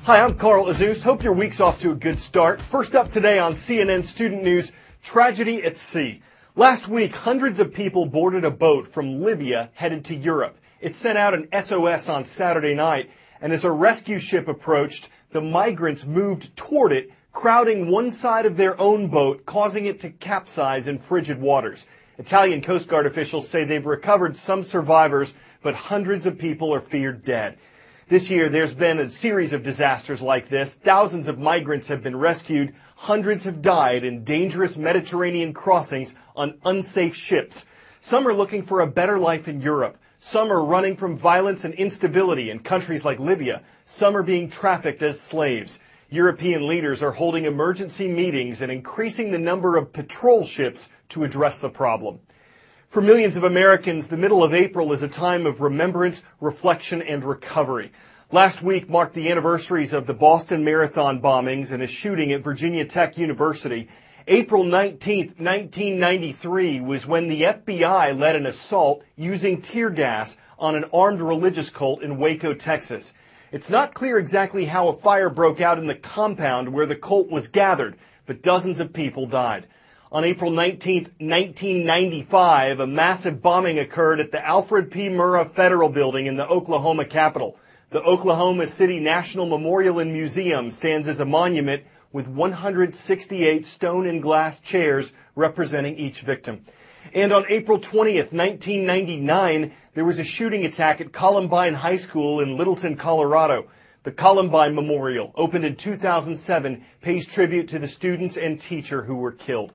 Hi, I'm Carl Azus. Hope your week's off to a good start. First up today on CNN Student News, tragedy at sea. Last week, hundreds of people boarded a boat from Libya headed to Europe. It sent out an SOS on Saturday night, and as a rescue ship approached, the migrants moved toward it, crowding one side of their own boat, causing it to capsize in frigid waters. Italian Coast Guard officials say they've recovered some survivors, but hundreds of people are feared dead. This year, there's been a series of disasters like this. Thousands of migrants have been rescued. Hundreds have died in dangerous Mediterranean crossings on unsafe ships. Some are looking for a better life in Europe. Some are running from violence and instability in countries like Libya. Some are being trafficked as slaves. European leaders are holding emergency meetings and increasing the number of patrol ships to address the problem. For millions of Americans, the middle of April is a time of remembrance, reflection, and recovery. Last week marked the anniversaries of the Boston Marathon bombings and a shooting at Virginia Tech University. April 19, 1993 was when the FBI led an assault using tear gas on an armed religious cult in Waco, Texas. It's not clear exactly how a fire broke out in the compound where the cult was gathered, but dozens of people died. On April 19, 1995, a massive bombing occurred at the Alfred P. Murrah Federal Building in the Oklahoma Capitol. The Oklahoma City National Memorial and Museum stands as a monument with 168 stone and glass chairs representing each victim. And on April 20th, 1999, there was a shooting attack at Columbine High School in Littleton, Colorado. The Columbine Memorial, opened in 2007, pays tribute to the students and teacher who were killed.